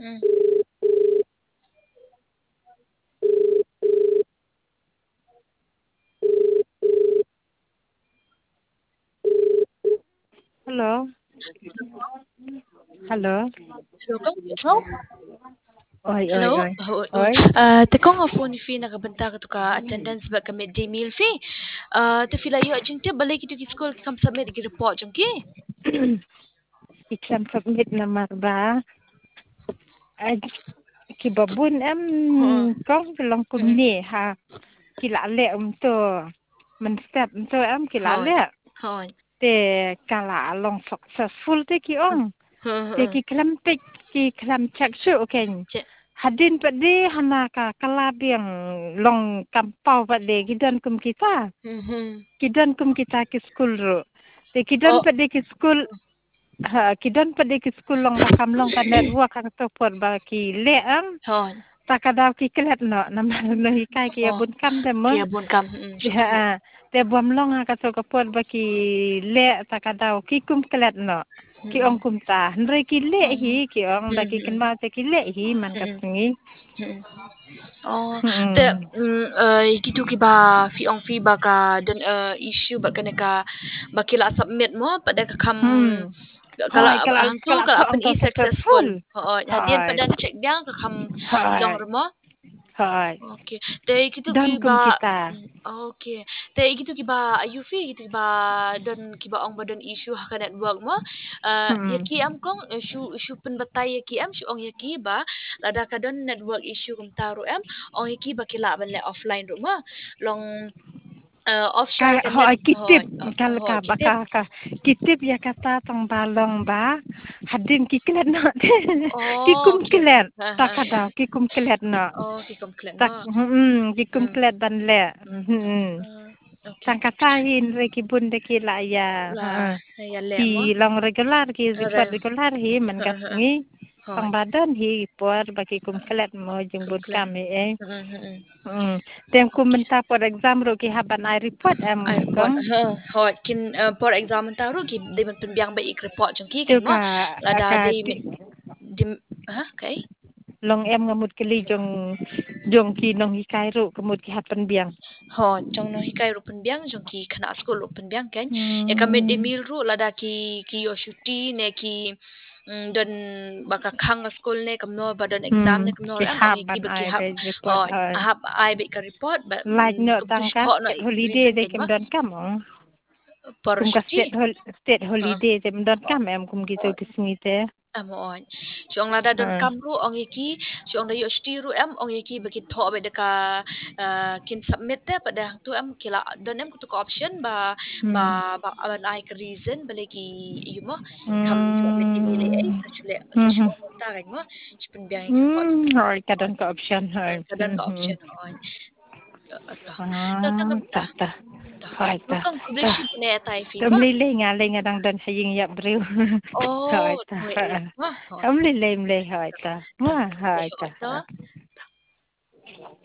Hmm. Hello. Hello. Hello kang oh, Oi, oi, hello. oi. Oh, oh. Oi. Teko nga phone fee nakabanta ka to ka attendance ba ka midday meal fee. Te fila yo jing te balik itu ki school kam submit ki report jing ki. Iklan submit na marba. Ay, kibabun Ha. kong bilang Hmm. kumni ha. Kilale to. Men step to Hoi. kilale. Hoi. Te kala long successful te ki ong. Ha Te ha. ki klampik ki klam chak su ken. Che. Hadin pa de hana ka kalabiang long kampau pa de gidan kum kita. Mhm. Kidan kum kita ki school ro. Te kidan Oh. pa de ki school kidan pa de ki school long bakam long ka network ang to por ba ki le ang Hoi. takadaw ki kelet no naman no hikai ki Oh. abun kam de mo Kia bun kam. Syukur. te bom long ka to ka por ba ki le takadaw ki kum kelet no ki Hmm. ong kum ta ndre ki le hi ki ong ba ki Hmm. ken ma te ki le hi man ka Hmm. singi Hmm. Oh, te hmm gitu ki ba fi ong fi ba ka dan issue ba kana ka ba kila submit mo pada ka kam kala Hai hang tu kala kala to pen ong to i successful. successful Oh, hadian hai pada check dia ka kam long hai remo. hai Okay. Te gitu ki dan kum ba kita okay. Te gitu ki ba ayu fi gitu ki ba dan ki ba ong ba dan issue ha ka network mo. Ya hmm ki am kong shu pen batai ya ki am shu ong ya ki ba lada ka don network issue kum taru am ong ya ki ba kila ban le offline ru mo long offshore kayak ka net hoi kitip kal ho ka kitip. baka ka kitip ya kata tong balong ba hadin ki kelet no ki Oh, kum okay. kelet Ha ha. takada ki kum kelet no Oh, ki komplit tak mo. ki kum Hmm. kelet ban le Okay. sang kata hin re ki bun de ki la ya Lah, ya le ki mo. long regular ki report Are. regular hi man ka ngi tong Hoi. badan hi por bagi kum kelet mo jung bun Komplit. kami Hmm. tem kum Okay. menta for exam ro ki haban I report I report. kong Hoi kin por exam taru ki di man penbiang ba ik report jeng ki kan tu mo. Lada ka di di ha okay. long em ngamut keli jong ki nong hi kai ro kemut ki hapan biang Ho trong no hikai ru penbiang jong ki khana school ru penbiang kan. E kami di hmm mil ru lada ki yo shuti ne ki don baka khang school ne kamno ba don exam ne kamno ki am ong ki haban ba ki ai hab be ho report hai hab ai be ka report ba like no kum tu tangka ho no state holiday reason de ken kem ma don kam ong por kum ka shuti. state Ha. holiday de don kam em kum ki to ki singi te Amo on. So ang lada don ha kamru ong yaki so ang dayo stiru am ong yaki bagi tho be deka kin submit te pada tu am kila don am kutu option ba hmm an ai ka reason balagi yumo kam submit email ai hmm sachule hmm issue ang ta mo chipin biang ka pot hai ka don ka option hai kadan ka option on to ta ah kam ta ta ta hai ta makang ta publish ne tai fi Tâm ma lý lê ngà lê ngà đang đơn hay dinh dập rìu hỏi oh ta we ai ma Tâm lý lê lê hỏi ta ta Mua hỏi hỏi ta to